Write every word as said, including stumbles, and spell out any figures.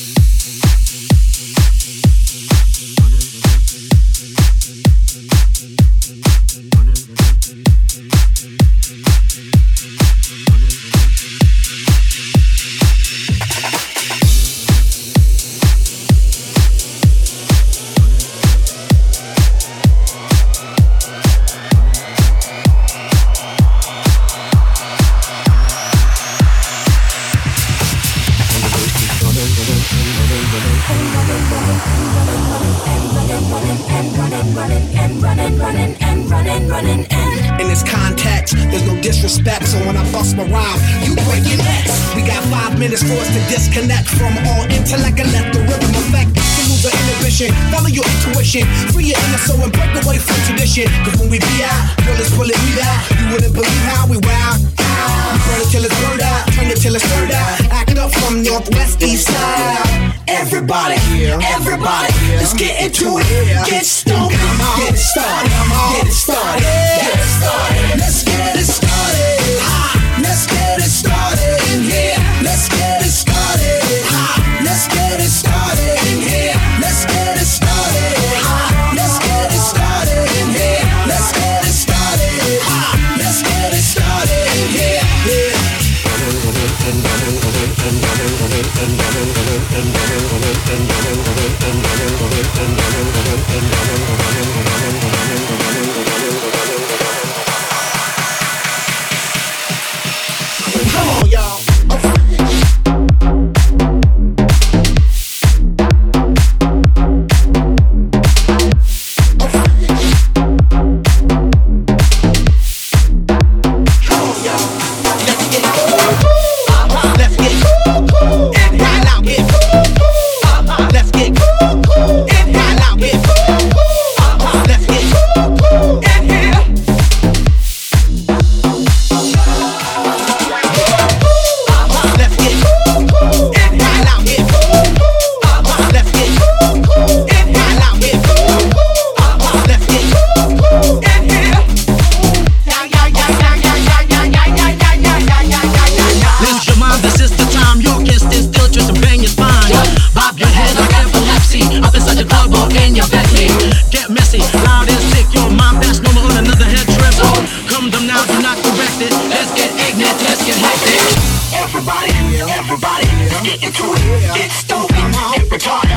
In this context, there's no disrespect, so when I bust my rhyme, you break your necks. We got five minutes for us to disconnect from all intellect and let the rhythm affect. To lose the inhibition, follow your intuition, free your inner soul and break away from tradition. Cause when we be out, girl, it's pulling me out. You wouldn't believe how we wow. We burn it till it's burned out, turn it till it's turned out. Act up from Northwest East Side. Everybody, everybody, let's get into it. Get stoned, get it started, get it started, get it started. Let's get it started. Let's get it started in here. Let's get it started. Let's get it started in here. Let's get it started. Let's get it started in here. Let's get it started. Let's get it started in here. Come on, y'all. Everybody, everybody, get into it, get stupid, get retarded.